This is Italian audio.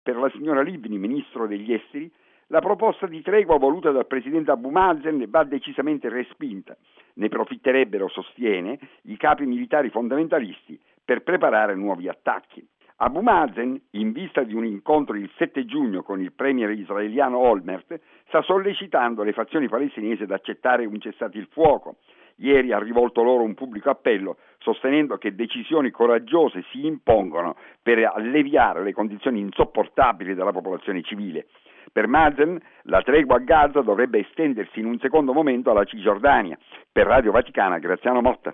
per la signora Livni, ministro degli esteri, la proposta di tregua voluta dal presidente Abu Mazen va decisamente respinta. Ne profitterebbero, sostiene, i capi militari fondamentalisti per preparare nuovi attacchi. Abu Mazen, in vista di un incontro il 7 giugno con il premier israeliano Olmert, sta sollecitando le fazioni palestinesi ad accettare un cessate il fuoco. Ieri ha rivolto loro un pubblico appello, sostenendo che decisioni coraggiose si impongono per alleviare le condizioni insopportabili della popolazione civile. Per Mazen la tregua a Gaza dovrebbe estendersi in un secondo momento alla Cisgiordania. Per Radio Vaticana, Graziano Motta.